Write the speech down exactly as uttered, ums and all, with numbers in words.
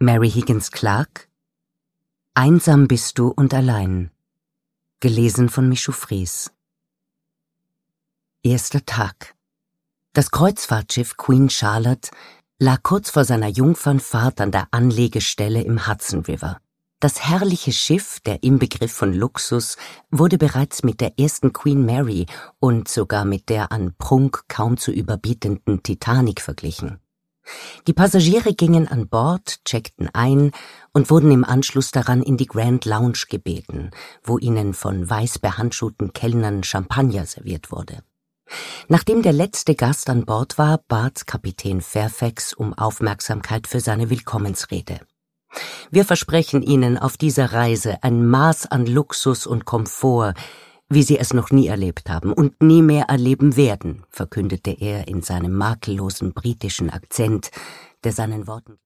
Mary Higgins Clark. Einsam bist du und allein. Gelesen von Michu Fries. Erster Tag. Das Kreuzfahrtschiff Queen Charlotte lag kurz vor seiner Jungfernfahrt an der Anlegestelle im Hudson River. Das herrliche Schiff, der Inbegriff von Luxus, wurde bereits mit der ersten Queen Mary und sogar mit der an Prunk kaum zu überbietenden Titanic verglichen. Die Passagiere gingen an Bord, checkten ein und wurden im Anschluss daran in die Grand Lounge gebeten, wo ihnen von weiß behandschuhten Kellnern Champagner serviert wurde. Nachdem der letzte Gast an Bord war, bat Kapitän Fairfax um Aufmerksamkeit für seine Willkommensrede. Wir versprechen Ihnen auf dieser Reise ein Maß an Luxus und Komfort, wie Sie es noch nie erlebt haben und nie mehr erleben werden, verkündete er in seinem makellosen britischen Akzent, der seinen Worten